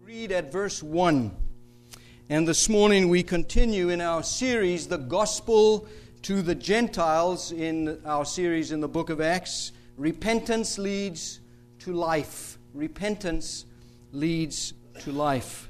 Read at verse 1. And this morning we continue in our series, The Gospel to the Gentiles, in our series in the book of Acts. Repentance leads to life. Repentance leads to life.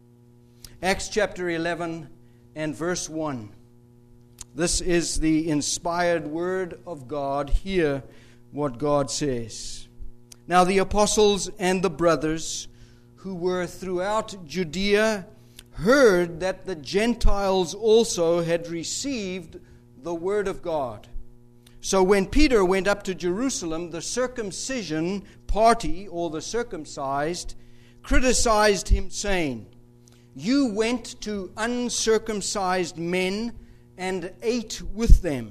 Acts chapter 11 and verse 1. This is the inspired word of God. Hear what God says. Now the apostles and the brothers who were throughout Judea heard that the Gentiles also had received the word of God. So when Peter went up to Jerusalem, the circumcision party, or the circumcised, criticized him, saying, "You went to uncircumcised men and ate with them."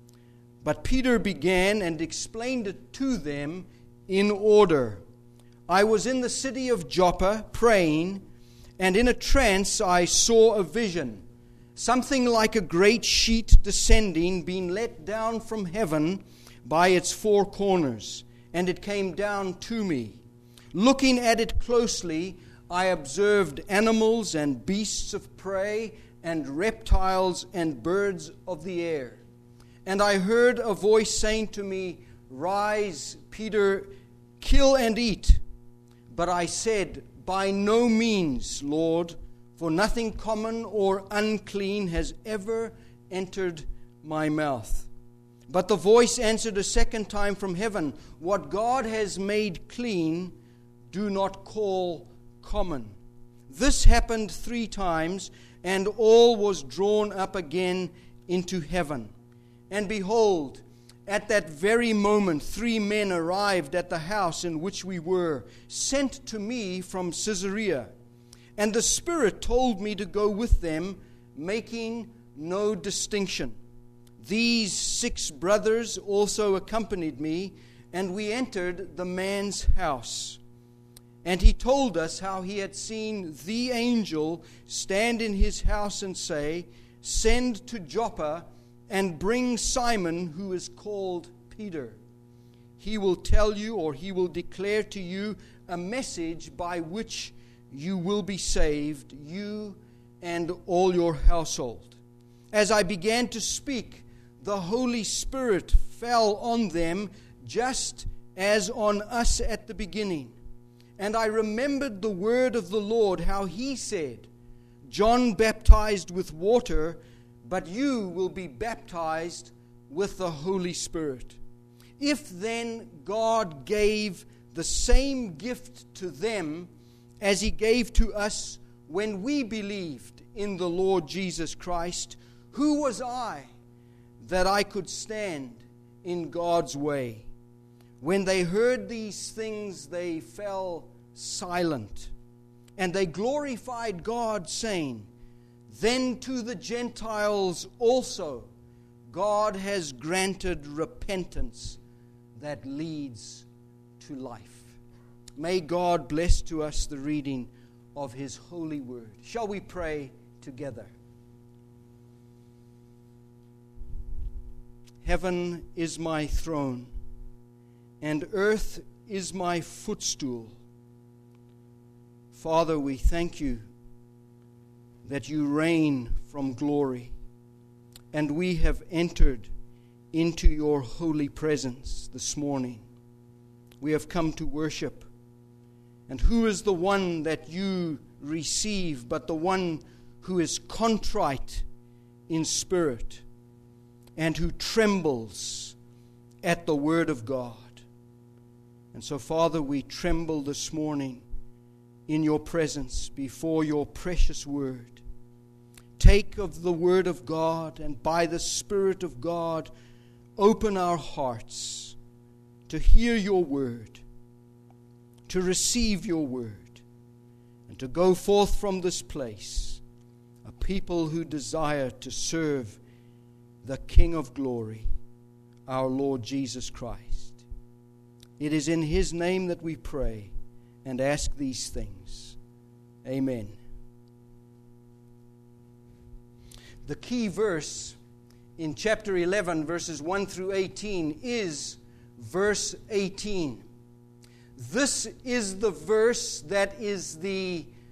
But Peter began and explained it to them in order. "I was in the city of Joppa praying, and in a trance I saw a vision, something like a great sheet descending, being let down from heaven by its four corners, and it came down to me. Looking at it closely, I observed animals and beasts of prey and reptiles and birds of the air. And I heard a voice saying to me, 'Rise, Peter, kill and eat.' But I said, 'By no means, Lord, for nothing common or unclean has ever entered my mouth.' But the voice answered a second time from heaven, 'What God has made clean, do not call common.' This happened 3 times, and all was drawn up again into heaven. And behold, at that very moment 3 men arrived at the house in which we were, sent to me from Caesarea. And the Spirit told me to go with them, making no distinction. These 6 brothers also accompanied me, and we entered the man's house. And he told us how he had seen the angel stand in his house and say, 'Send to Joppa and bring Simon, who is called Peter. He will tell you, or he will declare to you, a message by which you will be saved, you and all your household.' As I began to speak, the Holy Spirit fell on them, just as on us at the beginning. And I remembered the word of the Lord, how he said, 'John baptized with water, but you will be baptized with the Holy Spirit.' If then God gave the same gift to them as he gave to us when we believed in the Lord Jesus Christ, who was I that I could stand in God's way?" When they heard these things, they fell silent, and they glorified God, saying, "Then to the Gentiles also God has granted repentance that leads to life." May God bless to us the reading of his holy word. Shall we pray together? Heaven is my throne, and earth is my footstool. Father, we thank you that you reign from glory, and we have entered into your holy presence this morning. We have come to worship. And who is the one that you receive but the one who is contrite in spirit and who trembles at the word of God? And so, Father, we tremble this morning in your presence before your precious word. Take of the word of God, and by the Spirit of God, open our hearts to hear your word, to receive your word, and to go forth from this place a people who desire to serve the King of glory, our Lord Jesus Christ. It is in his name that we pray and ask these things. Amen. The key verse in chapter 11, verses 1 through 18, is verse 18. This is the verse that is the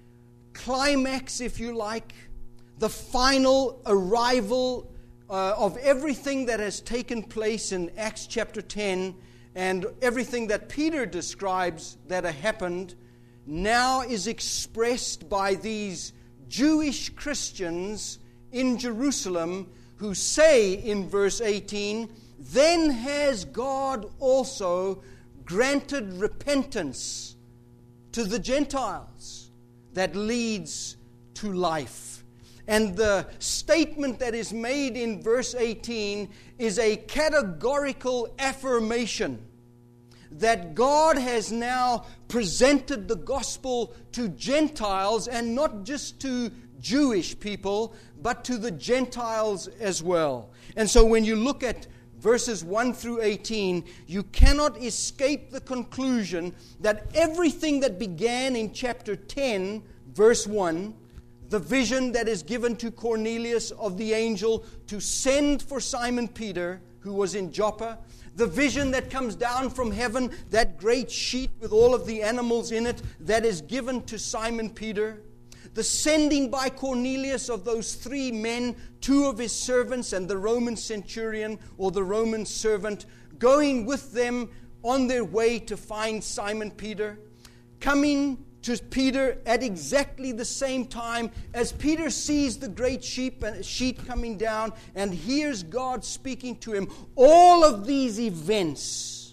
climax, if you like, the final arrival of everything that has taken place in Acts chapter 10 and everything that Peter describes that happened now is expressed by these Jewish Christians in Jerusalem who say in verse 18, "Then has God also granted repentance to the Gentiles that leads to life." And the statement that is made in verse 18 is a categorical affirmation that God has now presented the gospel to Gentiles, and not just to Jewish people, but to the Gentiles as well. And so when you look at verses 1 through 18, you cannot escape the conclusion that everything that began in chapter 10, verse 1, the vision that is given to Cornelius of the angel to send for Simon Peter, who was in Joppa, the vision that comes down from heaven, that great sheet with all of the animals in it that is given to Simon Peter, the sending by Cornelius of those 3 men, 2 of his servants and the Roman centurion or the Roman servant, going with them on their way to find Simon Peter, coming to Peter at exactly the same time as Peter sees the great sheet coming down and hears God speaking to him. All of these events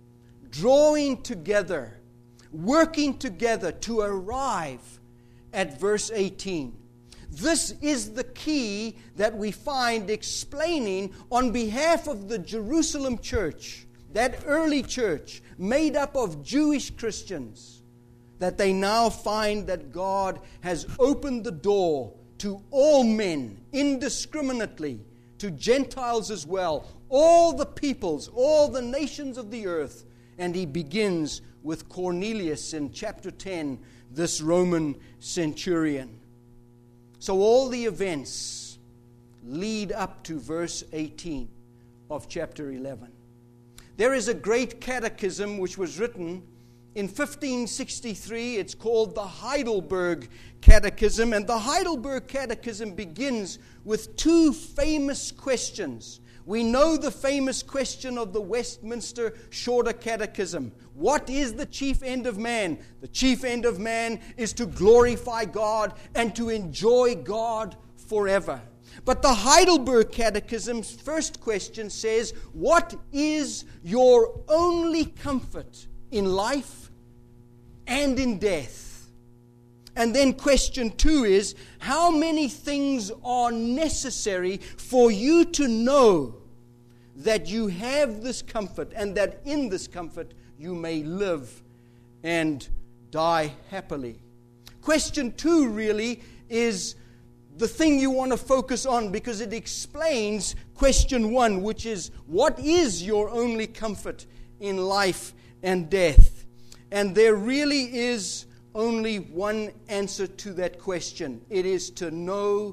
drawing together, working together to arrive at verse 18. This is the key that we find explaining on behalf of the Jerusalem church, that early church made up of Jewish Christians, that they now find that God has opened the door to all men indiscriminately, to Gentiles as well, all the peoples, all the nations of the earth. And he begins with Cornelius in chapter 10, this Roman centurion. So all the events lead up to verse 18 of chapter 11. There is a great catechism which was written in 1563. It's called the Heidelberg Catechism. And the Heidelberg Catechism begins with 2 famous questions. We know the famous question of the Westminster Shorter Catechism. What is the chief end of man? The chief end of man is to glorify God and to enjoy God forever. But the Heidelberg Catechism's first question says, what is your only comfort in life and in death? And then question 2 is, how many things are necessary for you to know that you have this comfort and that in this comfort you may live and die happily? Question 2 really is the thing you want to focus on, because it explains question 1, which is, what is your only comfort in life and death? And there really is only one answer to that question. It is to know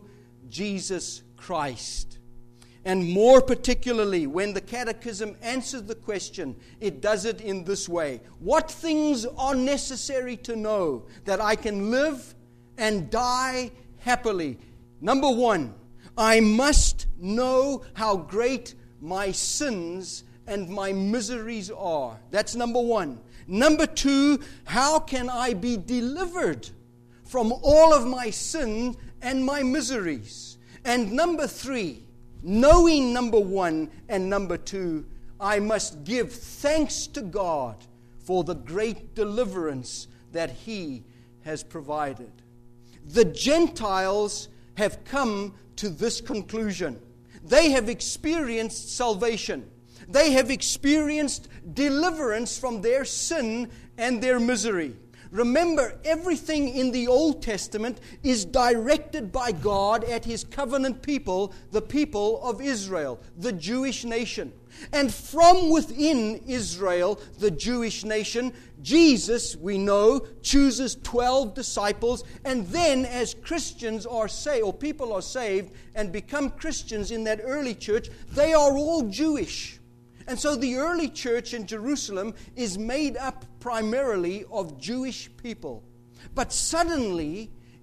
Jesus Christ. And more particularly, when the Catechism answers the question, it does it in this way. What things are necessary to know that I can live and die happily? Number 1, I must know how great my sins and my miseries are. That's number 1. Number 2, how can I be delivered from all of my sin and my miseries? And number 3, knowing number 1 and number 2, I must give thanks to God for the great deliverance that He has provided. The Gentiles have come to this conclusion. They have experienced salvation. They have experienced deliverance from their sin and their misery. Remember, everything in the Old Testament is directed by God at His covenant people, the people of Israel, the Jewish nation. And from within Israel, the Jewish nation, Jesus, we know, chooses 12 disciples. And then as Christians are saved, or people are saved and become Christians in that early church, they are all Jewish. And so the early church in Jerusalem is made up primarily of Jewish people. But suddenly,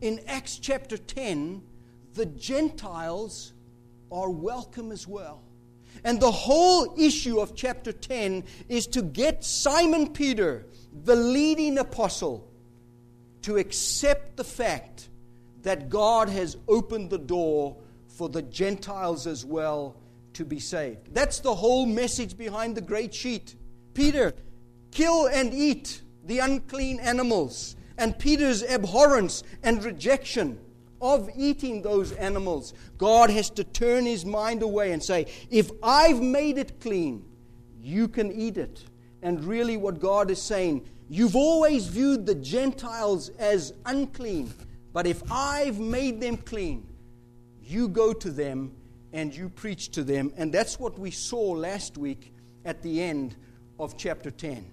in Acts chapter 10, the Gentiles are welcome as well. And the whole issue of chapter 10 is to get Simon Peter, the leading apostle, to accept the fact that God has opened the door for the Gentiles as well to be saved. That's the whole message behind the great sheet. Peter, kill and eat the unclean animals. And Peter's abhorrence and rejection of eating those animals. God has to turn his mind away and say, if I've made it clean, you can eat it. And really what God is saying, you've always viewed the Gentiles as unclean, but if I've made them clean, you go to them and you preach to them. And that's what we saw last week at the end of chapter 10.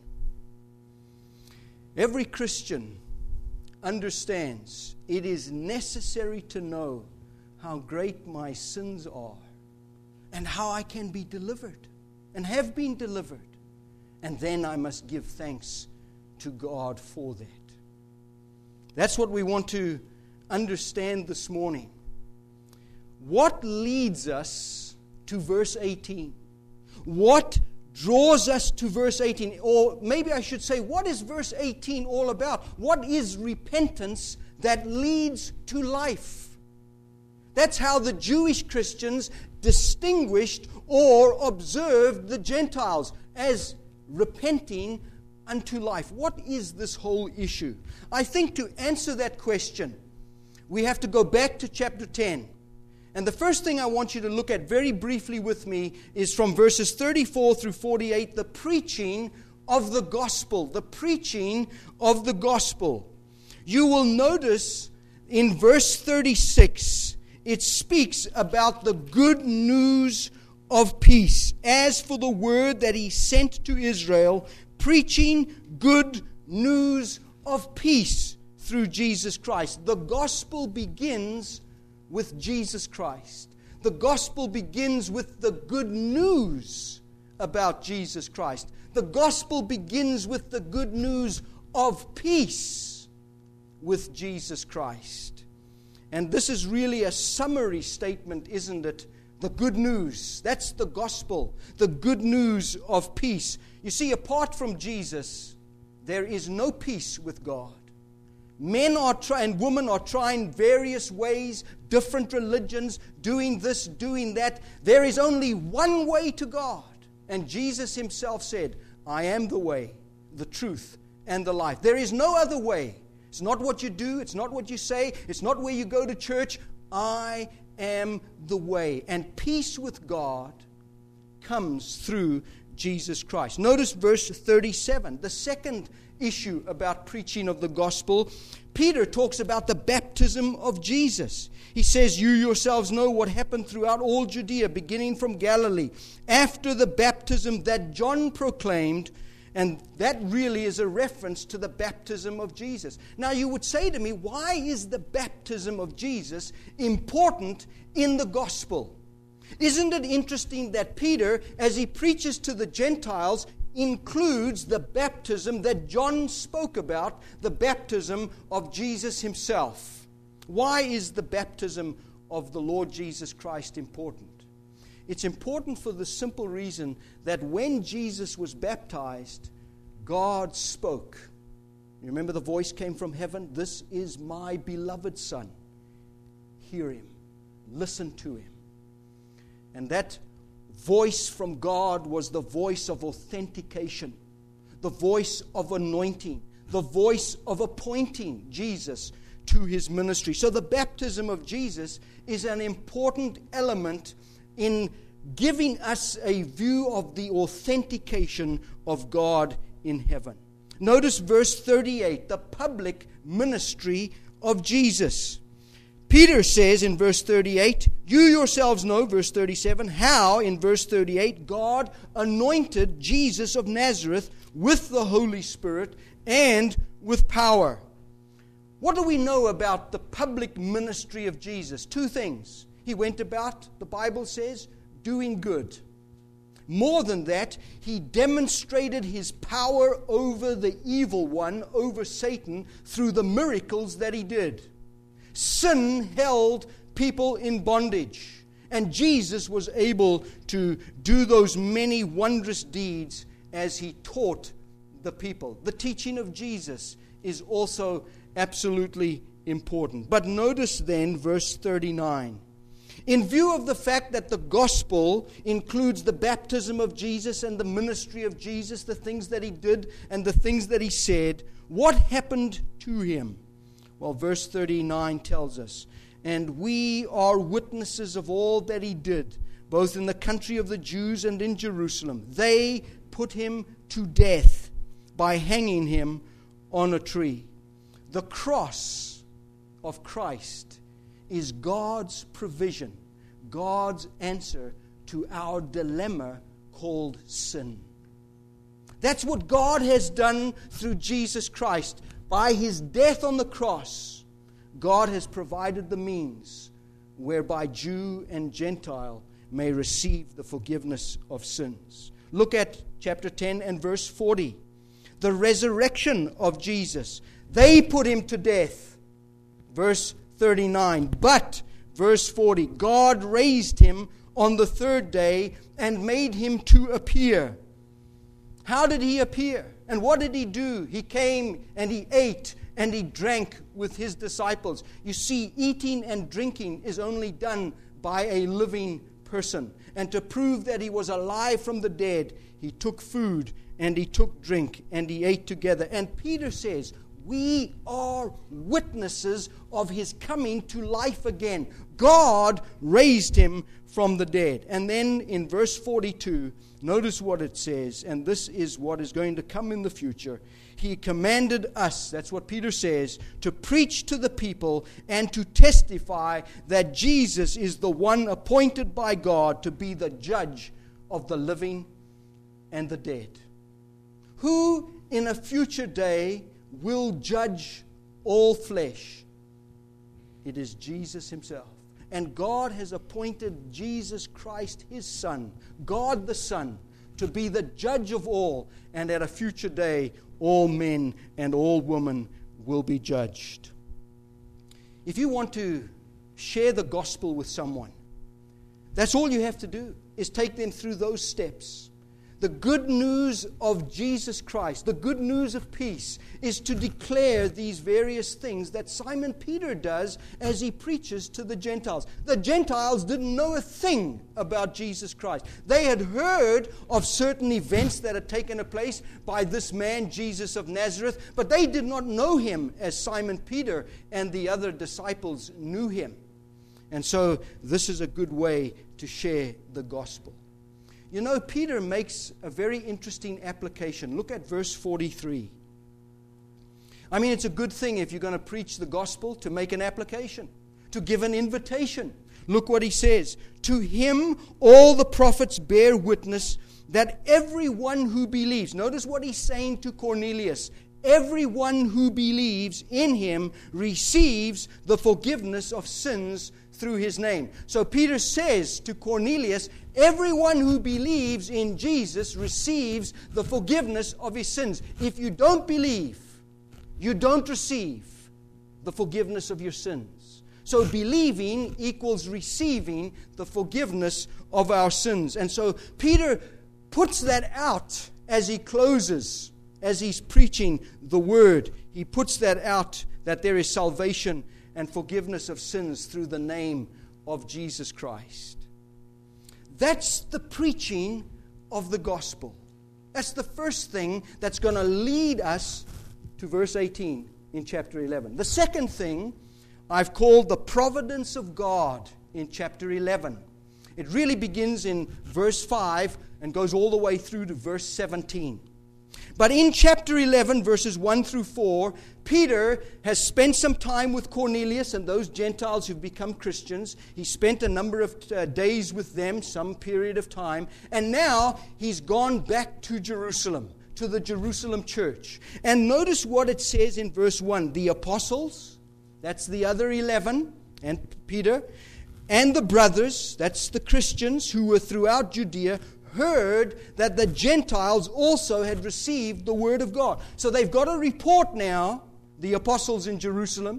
Every Christian understands it is necessary to know how great my sins are and how I can be delivered and have been delivered. And then I must give thanks to God for that. That's what we want to understand this morning. What leads us to verse 18? What draws us to verse 18? Or maybe I should say, what is verse 18 all about? What is repentance that leads to life? That's how the Jewish Christians distinguished or observed the Gentiles, as repenting unto life. What is this whole issue? I think to answer that question, we have to go back to chapter 10. And the first thing I want you to look at very briefly with me is from verses 34 through 48, the preaching of the gospel. The preaching of the gospel. You will notice in verse 36, it speaks about the good news of peace. As for the word that he sent to Israel, preaching good news of peace through Jesus Christ. The gospel begins with Jesus Christ. The gospel begins with the good news about Jesus Christ. The gospel begins with the good news of peace with Jesus Christ. And this is really a summary statement, isn't it? The good news. That's the gospel. The good news of peace. You see, apart from Jesus, there is no peace with God. Men are trying, women are trying various ways, different religions, doing this, doing that. There is only one way to God. And Jesus himself said, I am the way, the truth, and the life. There is no other way. It's not what you do. It's not what you say. It's not where you go to church. I am the way. And peace with God comes through Jesus Christ. Notice verse 37, the second issue about preaching of the gospel. Peter talks about the baptism of Jesus. He says, you yourselves know what happened throughout all Judea, beginning from Galilee, after the baptism that John proclaimed. And that really is a reference to the baptism of Jesus. Now you would say to me, why is the baptism of Jesus important in the gospel? Isn't it interesting that Peter, as he preaches to the Gentiles, includes the baptism that John spoke about, the baptism of Jesus himself? Why is the baptism of the Lord Jesus Christ important? It's important for the simple reason that when Jesus was baptized, God spoke. You remember the voice came from heaven? This is my beloved Son. Hear him. Listen to him. And that voice from God was the voice of authentication, the voice of anointing, the voice of appointing Jesus to his ministry. So the baptism of Jesus is an important element in giving us a view of the authentication of God in heaven. Notice verse 38, the public ministry of Jesus. Peter says in verse 38, you yourselves know, verse 37, how in verse 38 God anointed Jesus of Nazareth with the Holy Spirit and with power. What do we know about the public ministry of Jesus? Two things. He went about, the Bible says, doing good. More than that, he demonstrated his power over the evil one, over Satan, through the miracles that he did. Sin held people in bondage. And Jesus was able to do those many wondrous deeds as he taught the people. The teaching of Jesus is also absolutely important. But notice then verse 39. In view of the fact that the gospel includes the baptism of Jesus and the ministry of Jesus, the things that he did and the things that he said, what happened to him? Well, verse 39 tells us, and we are witnesses of all that he did, both in the country of the Jews and in Jerusalem. They put him to death by hanging him on a tree. The cross of Christ is God's provision, God's answer to our dilemma called sin. That's what God has done through Jesus Christ. By his death on the cross, God has provided the means whereby Jew and Gentile may receive the forgiveness of sins. Look at chapter 10 and verse 40. The resurrection of Jesus. They put him to death. Verse 39. But, verse 40, God raised him on the third day and made him to appear. How did he appear? And what did he do? He came and he ate and he drank with his disciples. You see, eating and drinking is only done by a living person. And to prove that he was alive from the dead, he took food and he took drink and he ate together. And Peter says, we are witnesses of his coming to life again. God raised him from the dead. And then in verse 42, notice what it says, and this is what is going to come in the future. He commanded us, that's what Peter says, to preach to the people and to testify that Jesus is the one appointed by God to be the judge of the living and the dead. Who in a future day will judge all flesh? It is Jesus himself. And God has appointed Jesus Christ, his Son, God the Son, to be the judge of all. And at a future day, all men and all women will be judged. If you want to share the gospel with someone, that's all you have to do, is take them through those steps. The good news of Jesus Christ, the good news of peace, is to declare these various things that Simon Peter does as he preaches to the Gentiles. The Gentiles didn't know a thing about Jesus Christ. They had heard of certain events that had taken place by this man, Jesus of Nazareth, but they did not know him as Simon Peter and the other disciples knew him. And so this is a good way to share the gospel. You know, Peter makes a very interesting application. Look at verse 43. I mean, it's a good thing if you're going to preach the gospel to make an application, to give an invitation. Look what he says. To him all the prophets bear witness that everyone who believes. Notice what he's saying to Cornelius. Everyone who believes in him receives the forgiveness of sins through his name. So Peter says to Cornelius, everyone who believes in Jesus receives the forgiveness of his sins. If you don't believe, you don't receive the forgiveness of your sins. So believing equals receiving the forgiveness of our sins. And so Peter puts that out as he closes, as he's preaching the word. He puts that out, that there is salvation and forgiveness of sins through the name of Jesus Christ. That's the preaching of the gospel. That's the first thing that's going to lead us to verse 18 in chapter 11. The second thing I've called the providence of God in chapter 11. It really begins in verse 5 and goes all the way through to verse 17. But in chapter 11, verses 1 through 4, Peter has spent some time with Cornelius and those Gentiles who've become Christians. He spent a number of days with them, some period of time. And now he's gone back to Jerusalem, to the Jerusalem church. And notice what it says in verse 1. The apostles, that's the other 11, and Peter, and the brothers, that's the Christians who were throughout Judea, heard that the Gentiles also had received the word of God. So they've got a report now, the apostles in Jerusalem,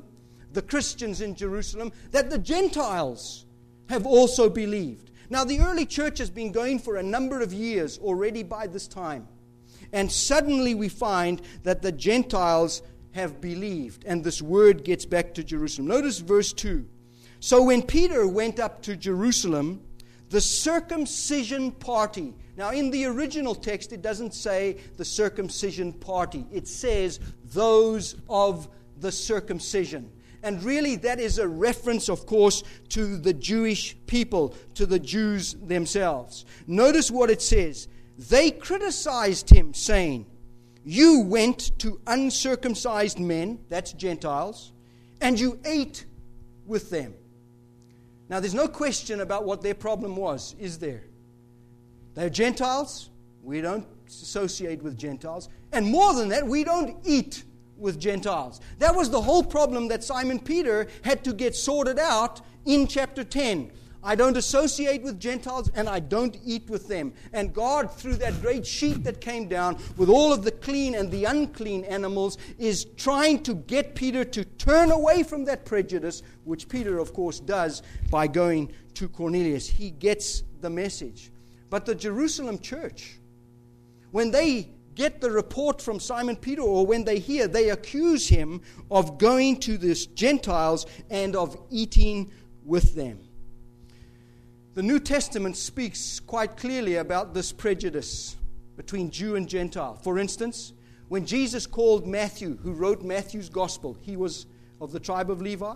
the Christians in Jerusalem, that the Gentiles have also believed. Now, the early church has been going for a number of years already by this time. And suddenly we find that the Gentiles have believed. And this word gets back to Jerusalem. Notice verse 2. So when Peter went up to Jerusalem, the circumcision party. Now, in the original text, it doesn't say the circumcision party. It says those of the circumcision. And really, that is a reference, of course, to the Jewish people, to the Jews themselves. Notice what it says. They criticized him, saying, "You went to uncircumcised men," that's Gentiles, "and you ate with them." Now, there's no question about what their problem was, is there? They're Gentiles. We don't associate with Gentiles. And more than that, we don't eat with Gentiles. That was the whole problem that Simon Peter had to get sorted out in chapter 10. I don't associate with Gentiles and I don't eat with them. And God, through that great sheet that came down with all of the clean and the unclean animals, is trying to get Peter to turn away from that prejudice, which Peter, of course, does by going to Cornelius. He gets the message. But the Jerusalem church, when they get the report from Simon Peter, or when they hear, they accuse him of going to these Gentiles and of eating with them. The New Testament speaks quite clearly about this prejudice between Jew and Gentile. For instance, when Jesus called Matthew, who wrote Matthew's gospel, he was of the tribe of Levi.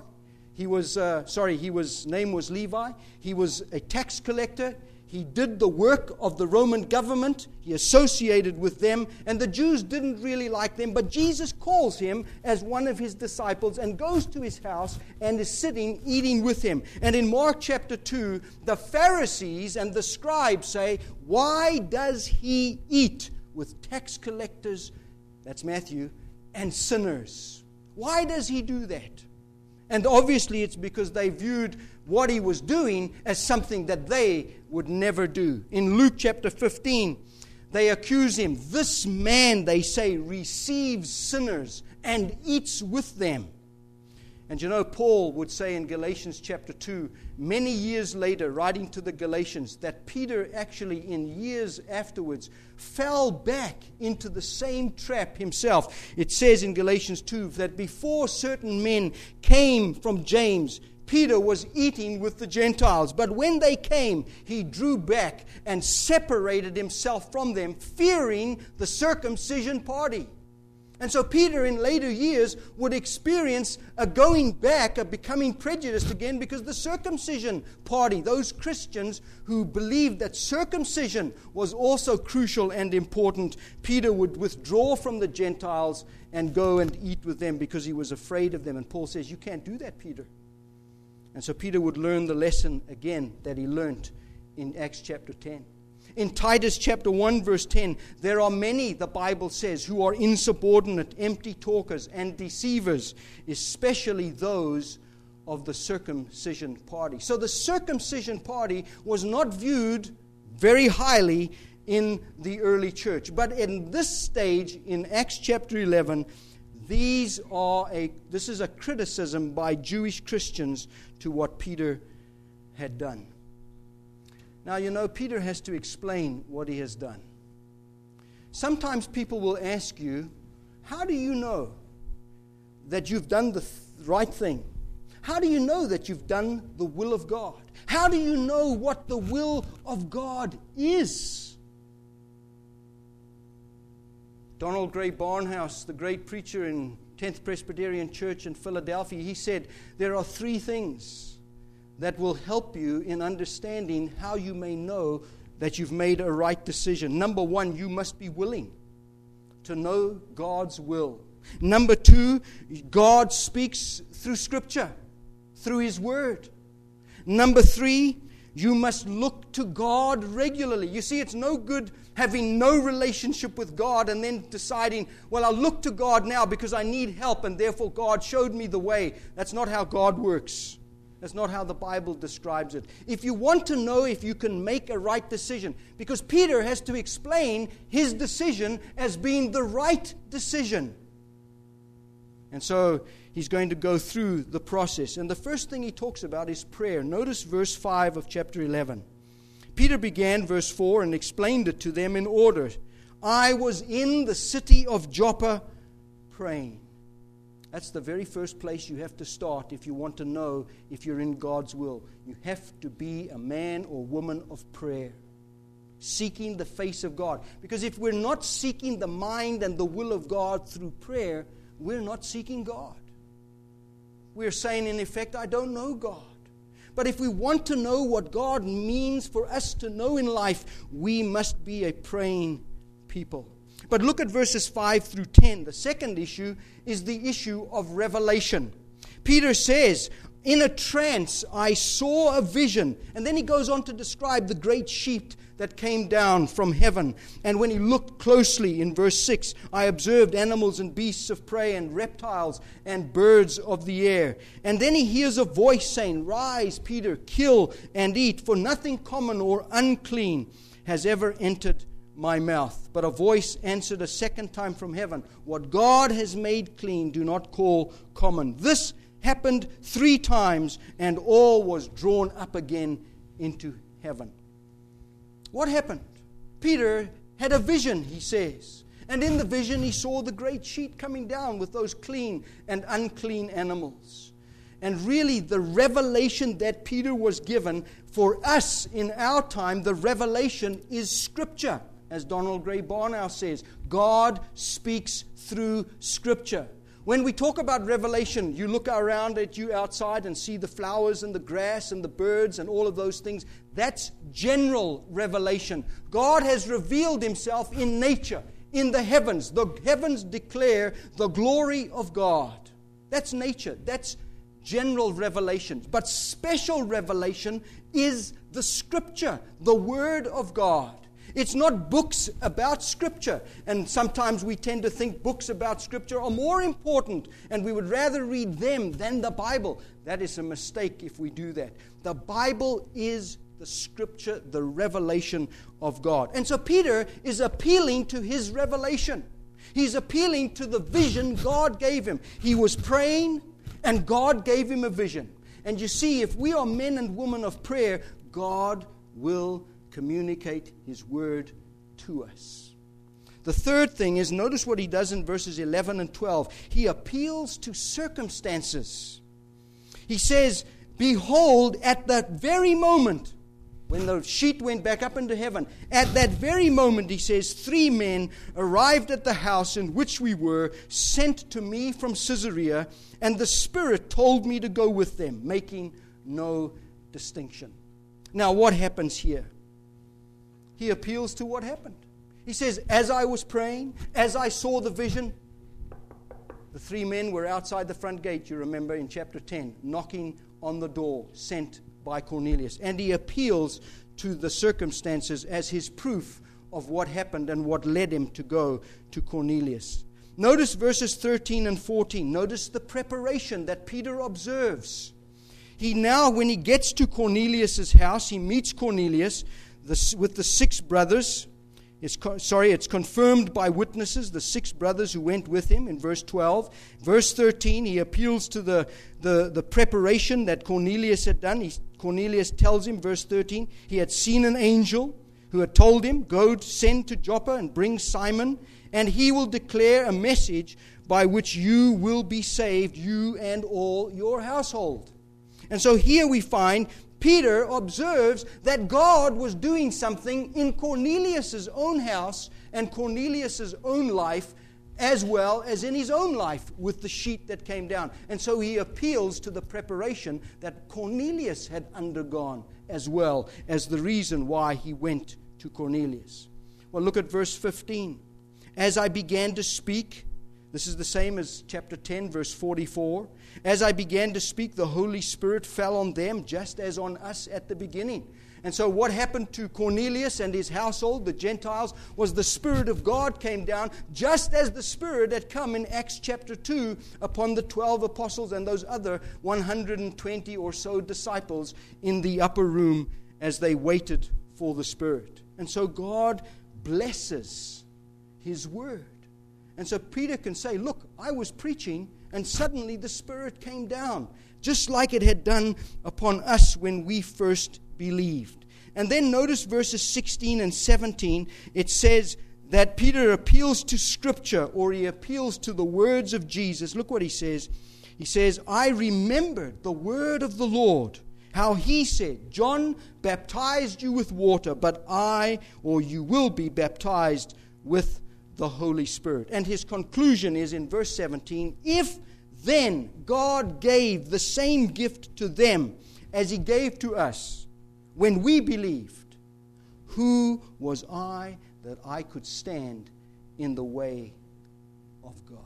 His name was Levi. He was a tax collector. He did the work of the Roman government. He associated with them. And the Jews didn't really like them. But Jesus calls him as one of his disciples and goes to his house and is sitting, eating with him. And in Mark chapter 2, the Pharisees and the scribes say, "Why does he eat with tax collectors," that's Matthew, "and sinners?" Why does he do that? And obviously it's because they viewed what he was doing as something that they would never do. In Luke chapter 15, they accuse him. "This man," they say, "receives sinners and eats with them." And you know, Paul would say in Galatians chapter 2, many years later, writing to the Galatians, that Peter actually in years afterwards fell back into the same trap himself. It says in Galatians 2 that before certain men came from James, Peter was eating with the Gentiles. But when they came, he drew back and separated himself from them, fearing the circumcision party. And so Peter in later years would experience a going back, a becoming prejudiced again, because the circumcision party, those Christians who believed that circumcision was also crucial and important, Peter would withdraw from the Gentiles and go and eat with them because he was afraid of them. And Paul says, "You can't do that, Peter." And so Peter would learn the lesson again that he learned in Acts chapter 10. In Titus chapter 1 verse 10, there are many, the Bible says, who are insubordinate, empty talkers, and deceivers, especially those of the circumcision party. So the circumcision party was not viewed very highly in the early church. But in this stage, in Acts chapter 11, this is a criticism by Jewish Christians to what Peter had done. Now, you know, Peter has to explain what he has done. Sometimes people will ask you, how do you know that you've done the right thing? How do you know that you've done the will of God? How do you know what the will of God is? Donald Gray Barnhouse, the great preacher in 10th Presbyterian Church in Philadelphia, he said, there are three things that will help you in understanding how you may know that you've made a right decision. Number one, you must be willing to know God's will. Number two, God speaks through Scripture, through His Word. Number three, you must look to God regularly. You see, it's no good having no relationship with God and then deciding, well, I'll look to God now because I need help and therefore God showed me the way. That's not how God works. That's not how the Bible describes it. If you want to know if you can make a right decision, because Peter has to explain his decision as being the right decision. And so he's going to go through the process. And the first thing he talks about is prayer. Notice verse 5 of chapter 11. Peter began verse 4 and explained it to them in order. I was in the city of Joppa praying. That's the very first place you have to start if you want to know if you're in God's will. You have to be a man or woman of prayer, seeking the face of God. Because if we're not seeking the mind and the will of God through prayer, we're not seeking God. We're saying, in effect, I don't know God. But if we want to know what God means for us to know in life, we must be a praying people. But look at verses 5 through 10. The second issue is the issue of revelation. Peter says, in a trance I saw a vision. And then he goes on to describe the great sheep that came down from heaven. And when he looked closely in verse 6, I observed animals and beasts of prey and reptiles and birds of the air. And then he hears a voice saying, Rise, Peter, kill and eat, for nothing common or unclean has ever entered my mouth. But a voice answered a second time from heaven, What God has made clean, do not call common. This happened 3 times, and all was drawn up again into heaven. What happened? Peter had a vision, he says. And in the vision he saw the great sheet coming down with those clean and unclean animals. And really the revelation that Peter was given for us in our time, the revelation is Scripture. As Donald Gray Barnow says, God speaks through Scripture. When we talk about revelation, you look around at you outside and see the flowers and the grass and the birds and all of those things. That's general revelation. God has revealed Himself in nature, in the heavens. The heavens declare the glory of God. That's nature. That's general revelation. But special revelation is the Scripture, the Word of God. It's not books about Scripture. And sometimes we tend to think books about Scripture are more important and we would rather read them than the Bible. That is a mistake if we do that. The Bible is the Scripture, the revelation of God. And so Peter is appealing to his revelation. He's appealing to the vision God gave him. He was praying and God gave him a vision. And you see, if we are men and women of prayer, God will communicate His Word to us. The third thing is, notice what he does in verses 11 and 12. He appeals to circumstances. He says, Behold, at that very moment, when the sheet went back up into heaven, at that very moment, he says, 3 men arrived at the house in which we were, sent to me from Caesarea, and the Spirit told me to go with them, making no distinction. Now, what happens here? He appeals to what happened. He says, as I was praying, as I saw the vision, the 3 men were outside the front gate, you remember in chapter 10, knocking on the door, sent by Cornelius. And he appeals to the circumstances as his proof of what happened and what led him to go to Cornelius. Notice verses 13 and 14. Notice the preparation that Peter observes. He now, when he gets to Cornelius' house, he meets Cornelius with the 6 brothers. It's confirmed by witnesses, the 6 brothers who went with him in verse 12. Verse 13, he appeals to the preparation that Cornelius had done. Cornelius tells him, verse 13, he had seen an angel who had told him, Go, send to Joppa and bring Simon, and he will declare a message by which you will be saved, you and all your household. And so here we find Peter observes that God was doing something in Cornelius' own house and Cornelius' own life as well as in his own life with the sheet that came down. And so he appeals to the preparation that Cornelius had undergone as well as the reason why he went to Cornelius. Well, look at verse 15. As I began to speak, this is the same as chapter 10, verse 44. As I began to speak, the Holy Spirit fell on them just as on us at the beginning. And so what happened to Cornelius and his household, the Gentiles, was the Spirit of God came down, just as the Spirit had come in Acts chapter 2 upon the 12 apostles and those other 120 or so disciples in the upper room as they waited for the Spirit. And so God blesses His Word. And so Peter can say, look, I was preaching and suddenly the Spirit came down, just like it had done upon us when we first believed. And then notice verses 16 and 17. It says that Peter appeals to Scripture, or he appeals to the words of Jesus. Look what he says. He says, I remembered the word of the Lord, how he said, John baptized you with water, but you will be baptized with the Holy Spirit. And his conclusion is in verse 17, if then God gave the same gift to them as he gave to us when we believed, who was I that I could stand in the way of God?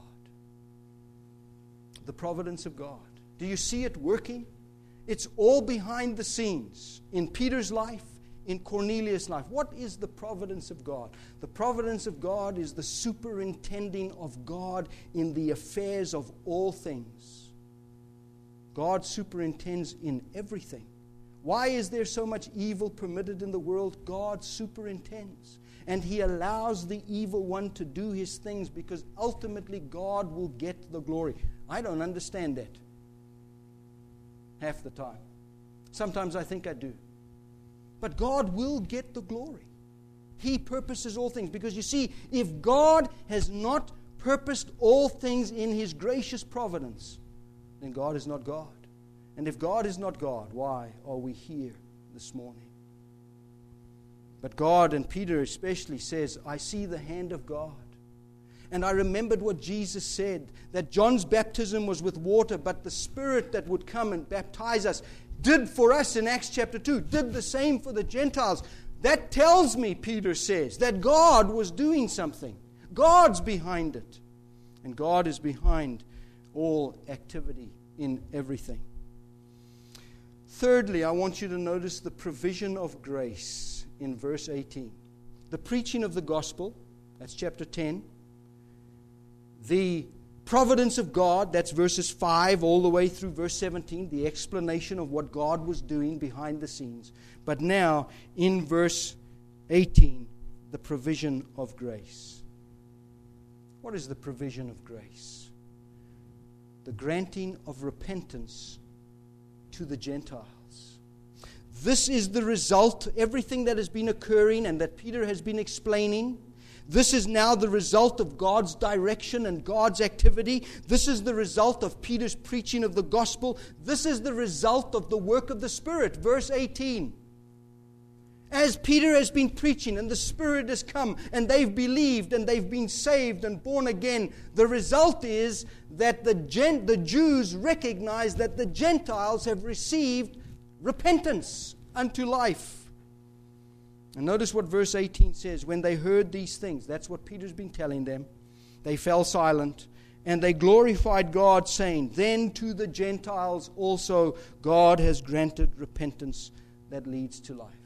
The providence of God. Do you see it working? It's all behind the scenes in Peter's life, in Cornelius' life. What is the providence of God? The providence of God is the superintending of God in the affairs of all things. God superintends in everything. Why is there so much evil permitted in the world? God superintends. And he allows the evil one to do his things because ultimately God will get the glory. I don't understand that half the time. Sometimes I think I do. But God will get the glory. He purposes all things. Because you see, if God has not purposed all things in his gracious providence, then God is not God. And if God is not God, why are we here this morning? But God, and Peter especially, says, I see the hand of God. And I remembered what Jesus said, that John's baptism was with water, but the Spirit that would come and baptize us did for us in Acts chapter 2, did the same for the Gentiles. That tells me, Peter says, that God was doing something. God's behind it. And God is behind all activity in everything. Thirdly, I want you to notice the provision of grace in verse 18. The preaching of the gospel, that's chapter 10. The providence of God, that's verses 5 all the way through verse 17, the explanation of what God was doing behind the scenes. But now, in verse 18, the provision of grace. What is the provision of grace? The granting of repentance to the Gentiles. This is the result, everything that has been occurring and that Peter has been explaining. This is now the result of God's direction and God's activity. This is the result of Peter's preaching of the gospel. This is the result of the work of the Spirit. Verse 18. As Peter has been preaching and the Spirit has come and they've believed and they've been saved and born again, the result is that the Jews recognize that the Gentiles have received repentance unto life. And notice what verse 18 says. When they heard these things, that's what Peter's been telling them, they fell silent and they glorified God, saying, then to the Gentiles also God has granted repentance that leads to life.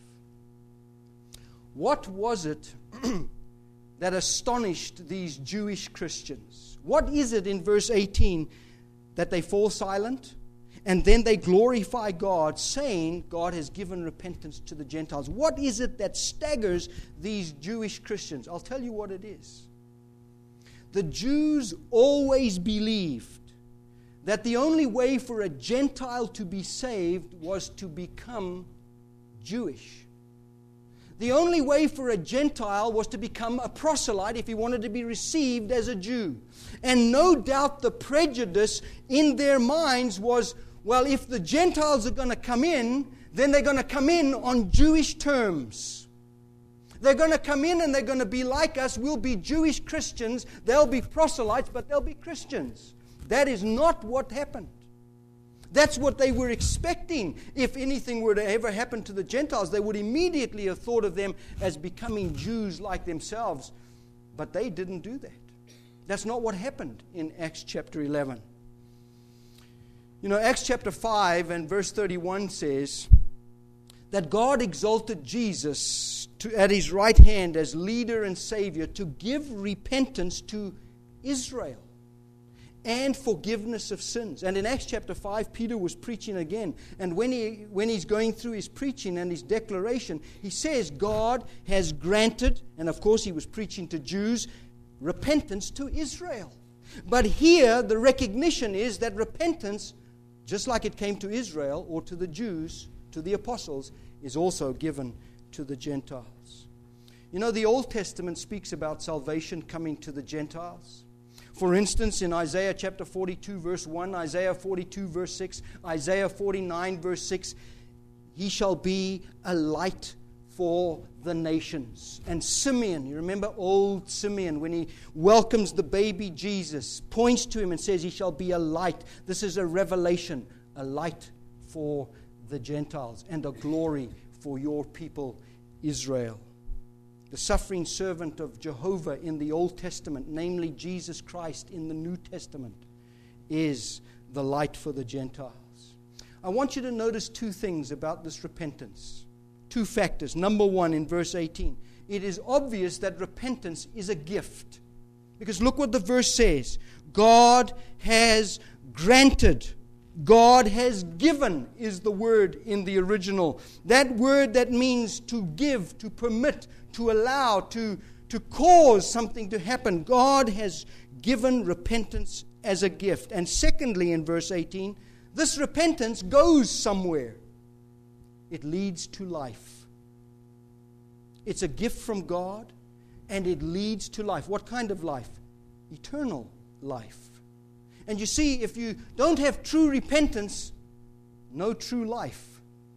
What was it that astonished these Jewish Christians? What is it in verse 18 that they fall silent? And then they glorify God, saying God has given repentance to the Gentiles. What is it that staggers these Jewish Christians? I'll tell you what it is. The Jews always believed that the only way for a Gentile to be saved was to become Jewish. The only way for a Gentile was to become a proselyte if he wanted to be received as a Jew. And no doubt the prejudice in their minds was, well, if the Gentiles are going to come in, then they're going to come in on Jewish terms. They're going to come in and they're going to be like us. We'll be Jewish Christians. They'll be proselytes, but they'll be Christians. That is not what happened. That's what they were expecting. If anything were to ever happen to the Gentiles, they would immediately have thought of them as becoming Jews like themselves. But they didn't do that. That's not what happened in Acts chapter 11. You know, Acts chapter 5 and verse 31 says that God exalted Jesus at his right hand as leader and Savior to give repentance to Israel and forgiveness of sins. And in Acts chapter 5, Peter was preaching again. And when he's going through his preaching and his declaration, he says God has granted, and of course he was preaching to Jews, repentance to Israel. But here, the recognition is that repentance, just like it came to Israel or to the Jews, to the apostles, is also given to the Gentiles. You know, the Old Testament speaks about salvation coming to the Gentiles. For instance, in Isaiah chapter 42, verse 1, Isaiah 42, verse 6, Isaiah 49, verse 6, he shall be a light for the nations. And Simeon, you remember old Simeon, when he welcomes the baby Jesus, points to him and says he shall be a light. This is a revelation, a light for the Gentiles and a glory for your people Israel. The suffering servant of Jehovah in the Old Testament, namely Jesus Christ in the New Testament, is the light for the Gentiles. I want you to notice two things about this repentance. Two factors. Number one, in verse 18, it is obvious that repentance is a gift. Because look what the verse says. God has granted. God has given is the word in the original. That word that means to give, to permit, to allow, to cause something to happen. God has given repentance as a gift. And secondly, in verse 18, this repentance goes somewhere. It leads to life. It's a gift from God, and it leads to life. What kind of life? Eternal life. And you see, if you don't have true repentance, no true life,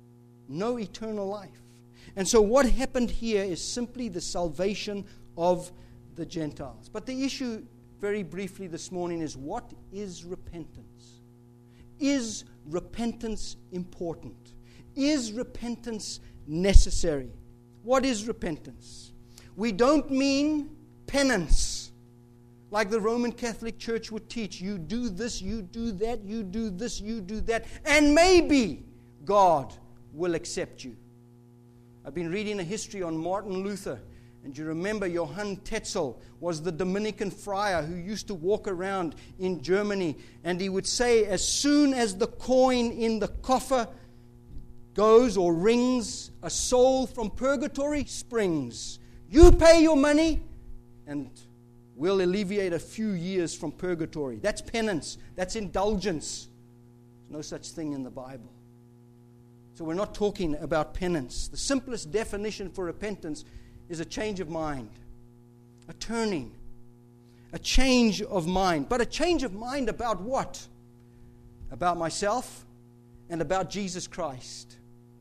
no eternal life. And so what happened here is simply the salvation of the Gentiles. But the issue, very briefly this morning, is what is repentance? Is repentance important? Is repentance necessary? What is repentance? We don't mean penance, like the Roman Catholic Church would teach. You do this, you do that, you do this, you do that, and maybe God will accept you. I've been reading a history on Martin Luther, and you remember Johann Tetzel was the Dominican friar who used to walk around in Germany, and he would say, as soon as the coin in the coffer goes or rings, a soul from purgatory springs. You pay your money, and we'll alleviate a few years from purgatory. That's penance. That's indulgence. There's no such thing in the Bible. So we're not talking about penance. The simplest definition for repentance is a change of mind, a turning, a change of mind. But a change of mind about what? About myself and about Jesus Christ.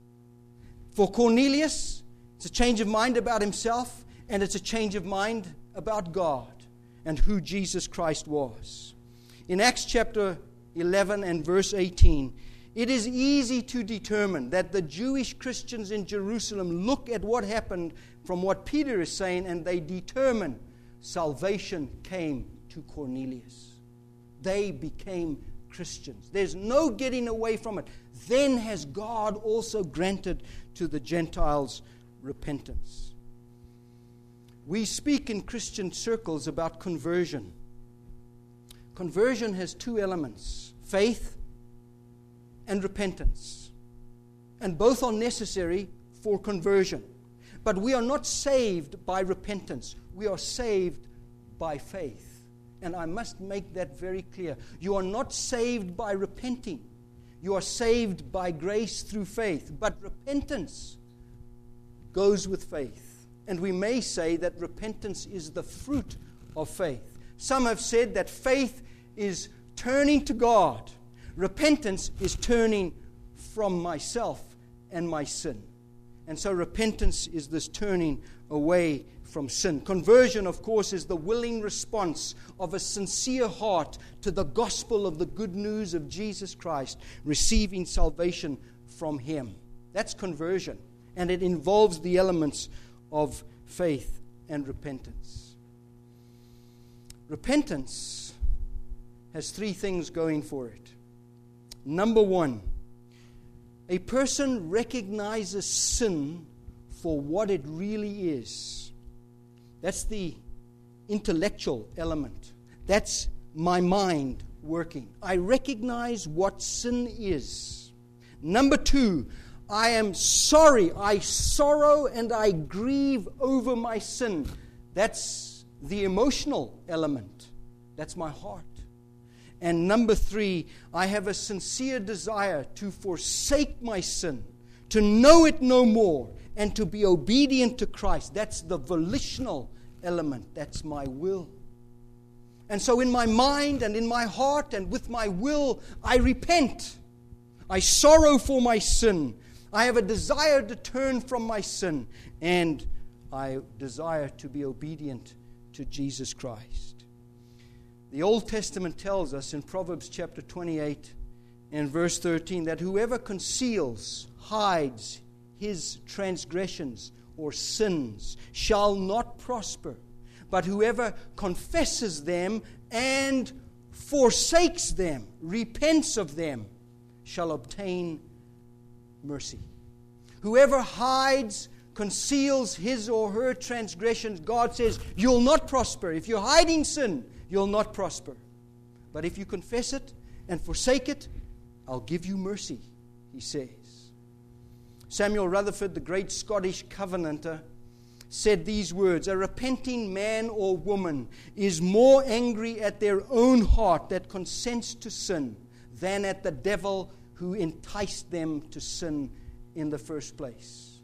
For Cornelius, it's a change of mind about himself, and it's a change of mind about God and who Jesus Christ was. In Acts chapter 11 and verse 18, it is easy to determine that the Jewish Christians in Jerusalem look at what happened from what Peter is saying, and they determine salvation came to Cornelius. They became Christians. There's no getting away from it. Then has God also granted to the Gentiles repentance. We speak in Christian circles about conversion. Conversion has two elements, faith and repentance. And both are necessary for conversion. But we are not saved by repentance. We are saved by faith. And I must make that very clear. You are not saved by repenting. You are saved by grace through faith. But repentance goes with faith. And we may say that repentance is the fruit of faith. Some have said that faith is turning to God. Repentance is turning from myself and my sin. And so repentance is this turning away from sin. Conversion, of course, is the willing response of a sincere heart to the gospel of the good news of Jesus Christ, receiving salvation from Him. That's conversion. And it involves the elements of faith and repentance. Repentance has three things going for it. Number one, a person recognizes sin for what it really is. That's the intellectual element. That's my mind working. I recognize what sin is. Number two, I am sorry. I sorrow and I grieve over my sin. That's the emotional element. That's my heart. And number 3, I have a sincere desire to forsake my sin, to know it no more, and to be obedient to Christ. That's the volitional element. That's my will. And so in my mind and in my heart and with my will, I repent. I sorrow for my sin. I have a desire to turn from my sin. And I desire to be obedient to Jesus Christ. The Old Testament tells us in Proverbs chapter 28 and verse 13 that whoever conceals, hides his transgressions or sins shall not prosper. But whoever confesses them and forsakes them, repents of them, shall obtain mercy. Whoever hides, conceals his or her transgressions, God says, you'll not prosper. If you're hiding sin, you'll not prosper. But if you confess it and forsake it, I'll give you mercy, he says. Samuel Rutherford, the great Scottish covenanter, said these words, a repenting man or woman is more angry at their own heart that consents to sin than at the devil who enticed them to sin in the first place.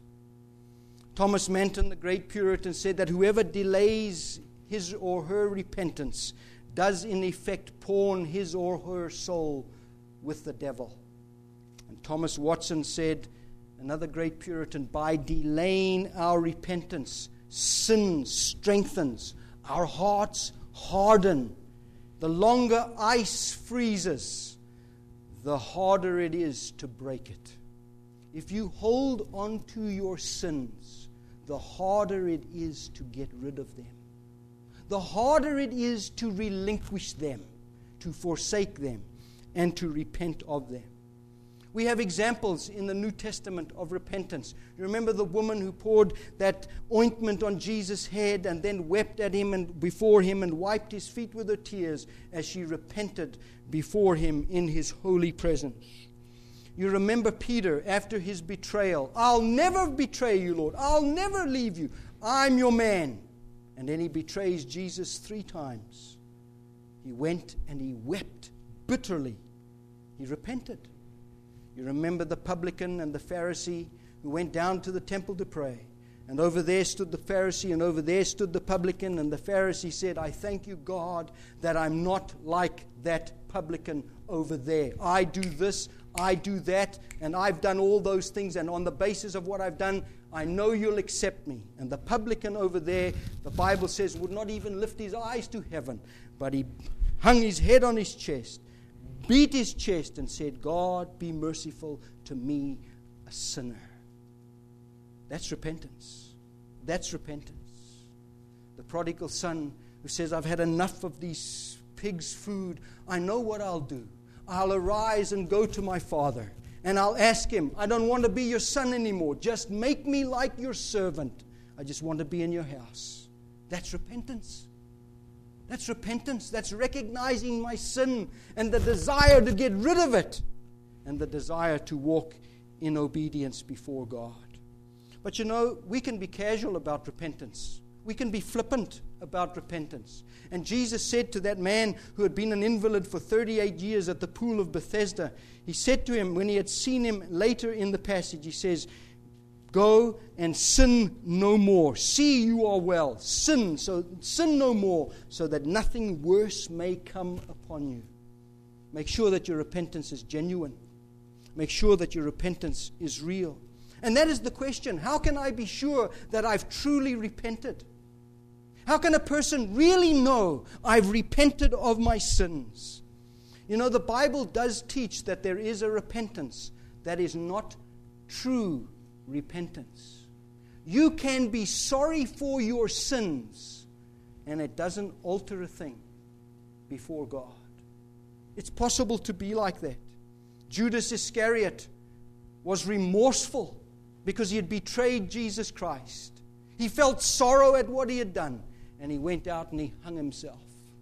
Thomas Manton, the great Puritan, said that whoever delays his or her repentance does in effect pawn his or her soul with the devil. And Thomas Watson said, another great Puritan, by delaying our repentance, sin strengthens, our hearts harden. The longer ice freezes, the harder it is to break it. If you hold on to your sins, the harder it is to get rid of them. The harder it is to relinquish them, to forsake them, and to repent of them. We have examples in the New Testament of repentance. You remember the woman who poured that ointment on Jesus' head and then wept at him and before him and wiped his feet with her tears as she repented before him in his holy presence. You remember Peter after his betrayal. I'll never betray you, Lord. I'll never leave you. I'm your man. And then he betrays Jesus 3 times. He went and he wept bitterly. He repented. You remember the publican and the Pharisee who went down to the temple to pray. And over there stood the Pharisee and over there stood the publican. And the Pharisee said, I thank you, God, that I'm not like that publican over there. I do this, I do that, and I've done all those things. And on the basis of what I've done, I know you'll accept me. And the publican over there, the Bible says, would not even lift his eyes to heaven. But he hung his head on his chest, beat his chest and said, God, be merciful to me, a sinner. That's repentance. That's repentance. The prodigal son who says, I've had enough of these pigs' food. I know what I'll do. I'll arise and go to my father. And I'll ask him, I don't want to be your son anymore. Just make me like your servant. I just want to be in your house. That's repentance. That's repentance. That's recognizing my sin and the desire to get rid of it and the desire to walk in obedience before God. But you know, we can be casual about repentance. We can be flippant about repentance. And Jesus said to that man who had been an invalid for 38 years at the pool of Bethesda, he said to him when he had seen him later in the passage, he says, go and sin no more. See, you are well. Sin no more, so that nothing worse may come upon you. Make sure that your repentance is genuine. Make sure that your repentance is real. And that is the question. How can I be sure that I've truly repented? How can a person really know I've repented of my sins? You know, the Bible does teach that there is a repentance that is not true repentance. You can be sorry for your sins, and it doesn't alter a thing before God. It's possible to be like that. Judas Iscariot was remorseful because he had betrayed Jesus Christ. He felt sorrow at what he had done, and he went out and he hung himself.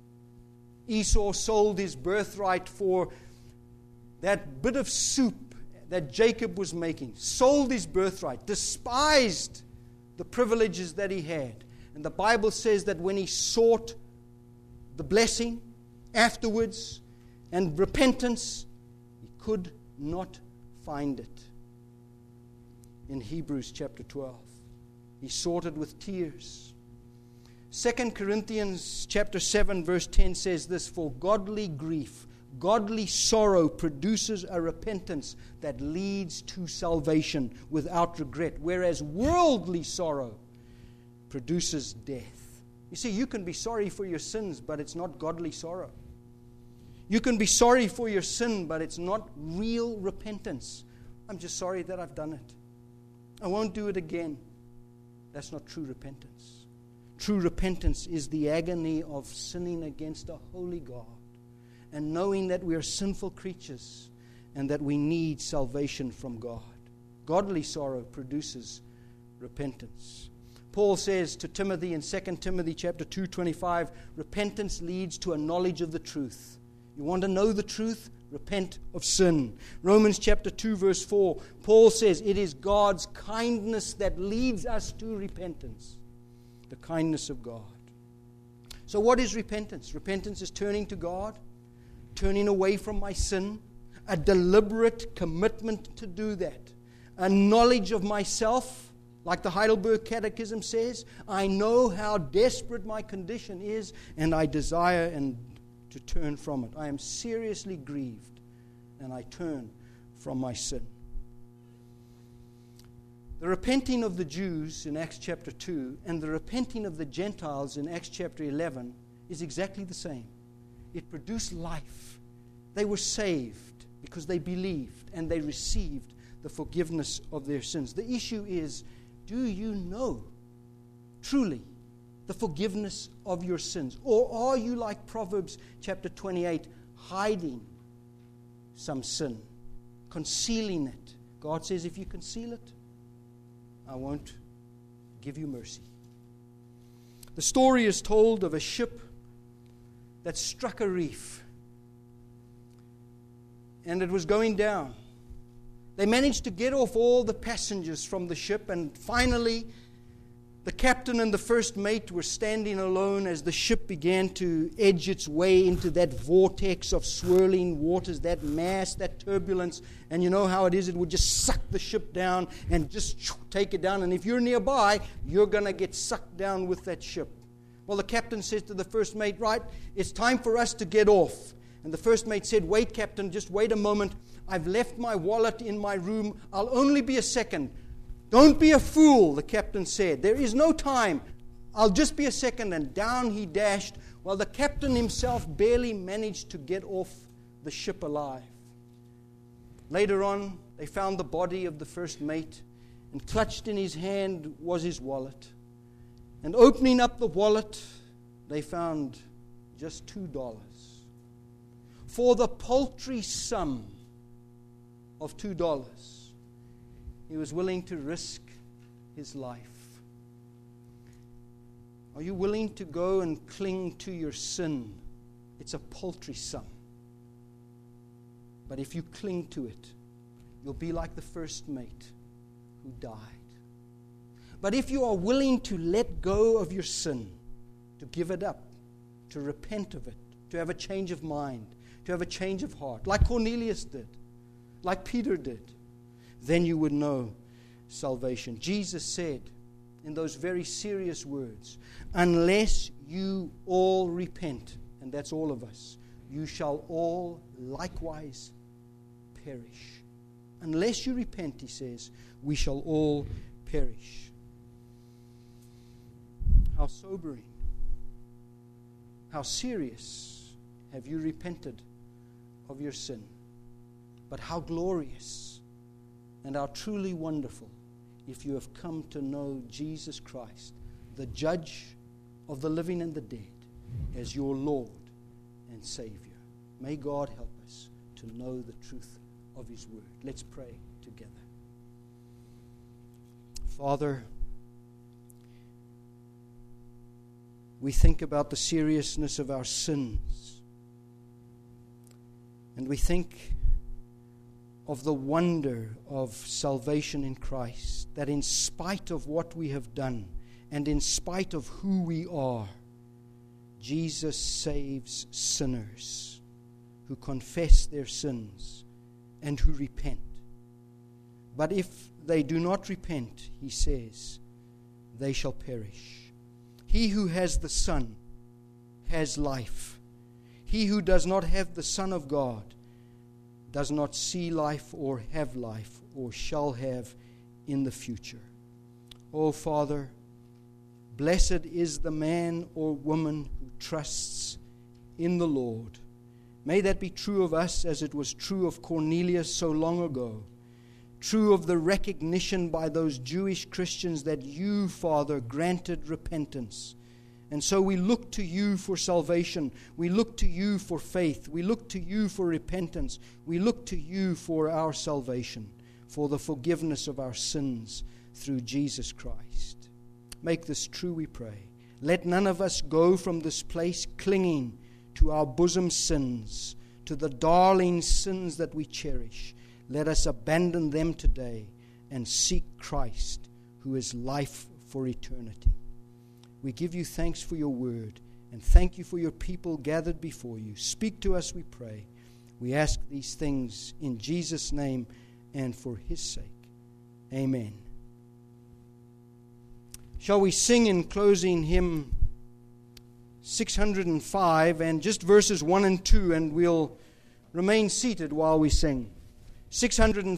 Esau sold his birthright for that bit of soup that Jacob was making. Sold his birthright, despised the privileges that he had. And the Bible says that when he sought the blessing, afterwards and repentance, he could not find it. In Hebrews chapter 12, he sought it with tears. 2 Corinthians chapter 7 verse 10 says this, for godly grief, godly sorrow produces a repentance that leads to salvation without regret, whereas worldly sorrow produces death. You see, you can be sorry for your sins, but it's not godly sorrow. You can be sorry for your sin, but it's not real repentance. I'm just sorry that I've done it. I won't do it again. That's not true repentance. True repentance is the agony of sinning against a holy God and knowing that we are sinful creatures and that we need salvation from God. Godly sorrow produces repentance. Paul says to Timothy in 2 Timothy chapter 2:25, repentance leads to a knowledge of the truth. You want to know the truth? Repent of sin. Romans chapter 2 verse 4, Paul says it is God's kindness that leads us to repentance. The kindness of God. So what is repentance? Repentance is turning to God, turning away from my sin, a deliberate commitment to do that, a knowledge of myself, like the Heidelberg Catechism says, I know how desperate my condition is and I desire to turn from it. I am seriously grieved and I turn from my sin. The repenting of the Jews in Acts chapter 2 and the repenting of the Gentiles in Acts chapter 11 is exactly the same. It produced life. They were saved because they believed and they received the forgiveness of their sins. The issue is, do you know truly the forgiveness of your sins? Or are you like Proverbs chapter 28, hiding some sin, concealing it? God says, if you conceal it, I won't give you mercy. The story is told of a ship that struck a reef and it was going down. They managed to get off all the passengers from the ship, and finally the captain and the first mate were standing alone as the ship began to edge its way into that vortex of swirling waters, that mass, that turbulence. And you know how it is, it would just suck the ship down and just take it down. And if you're nearby, you're going to get sucked down with that ship. Well, the captain says to the first mate, right, it's time for us to get off. And the first mate said, wait, Captain, just wait a moment. I've left my wallet in my room. I'll only be a second. Don't be a fool, the captain said. There is no time. I'll just be a second. And down he dashed, while the captain himself barely managed to get off the ship alive. Later on, they found the body of the first mate, and clutched in his hand was his wallet. And opening up the wallet, they found just $2. For the paltry sum of $2, he was willing to risk his life. Are you willing to go and cling to your sin? It's a paltry sum. But if you cling to it, you'll be like the first mate who died. But if you are willing to let go of your sin, to give it up, to repent of it, to have a change of mind, to have a change of heart, like Cornelius did, like Peter did, then you would know salvation. Jesus said in those very serious words, unless you all repent, and that's all of us, you shall all likewise perish. Unless you repent, he says, we shall all perish. How sobering. How serious. Have you repented of your sin? But how glorious and how truly wonderful if you have come to know Jesus Christ, the judge of the living and the dead, as your Lord and Savior. May God help us to know the truth of His Word. Let's pray together. Father, we think about the seriousness of our sins, and we think of the wonder of salvation in Christ, that in spite of what we have done and in spite of who we are, Jesus saves sinners who confess their sins and who repent. But if they do not repent, he says, they shall perish. He who has the Son has life. He who does not have the Son of God does not see life or have life or shall have in the future. Oh, Father, blessed is the man or woman who trusts in the Lord. May that be true of us as it was true of Cornelius so long ago. True of the recognition by those Jewish Christians that you, Father, granted repentance. And so we look to you for salvation. We look to you for faith. We look to you for repentance. We look to you for our salvation, for the forgiveness of our sins through Jesus Christ. Make this true, we pray. Let none of us go from this place clinging to our bosom sins, to the darling sins that we cherish. Let us abandon them today and seek Christ, who is life for eternity. We give you thanks for your word, and thank you for your people gathered before you. Speak to us, we pray. We ask these things in Jesus' name and for his sake. Amen. Shall we sing in closing hymn 605 and just verses 1 and 2, and we'll remain seated while we sing. 605.